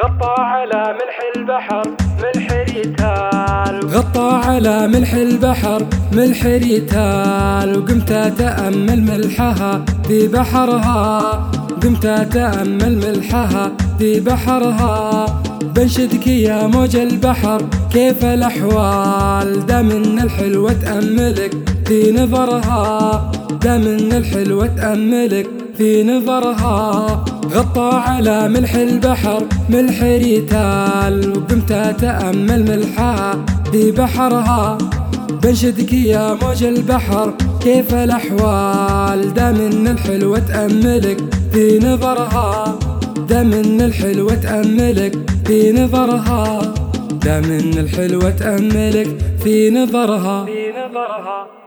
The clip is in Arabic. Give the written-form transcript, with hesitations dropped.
غطى على ملح البحر ملح ريتال، غطى على ملح البحر ملح ريتال. وقمت أتأمل ملحها في بحرها، قمت أتأمل ملحها في بحرها. بنشدك يا موج البحر كيف الأحوال، دا من الحلوة تأملك في نظرها، دا من الحلوة تأملك في نظرها. غطى على ملح البحر ملح ريتال، وقمت أتأمل ملحها في بحرها. بنشدك يا موج البحر كيف الأحوال، دا من الحلوة تأملك في نظرها، دا من الحلوة تأملك في نظرها، دا من الحلوة تأملك في نظرها.